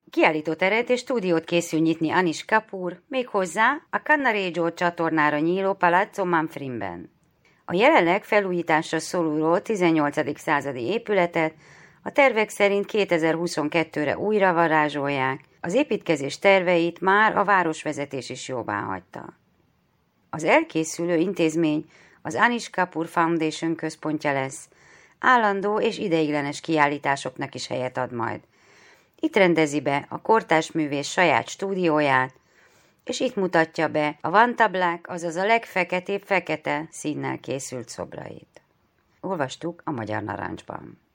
Kiállítóteret és stúdiót készül nyitni Anish Kapoor, méghozzá a Cannaregio csatornára nyíló Palazzo Manfredben. A jelenleg felújításra szoruló 18. századi épületet a tervek szerint 2022-re újra varázsolják, az építkezés terveit már a városvezetés is jóváhagyta. Az elkészülő intézmény az Anish Kapoor Foundation központja lesz, állandó és ideiglenes kiállításoknak is helyet ad majd. Itt rendezi be a kortárs művész saját stúdióját, és itt mutatja be a Vanta Black, azaz a legfeketébb fekete színnel készült szobrait. Olvastuk a Magyar Narancsban.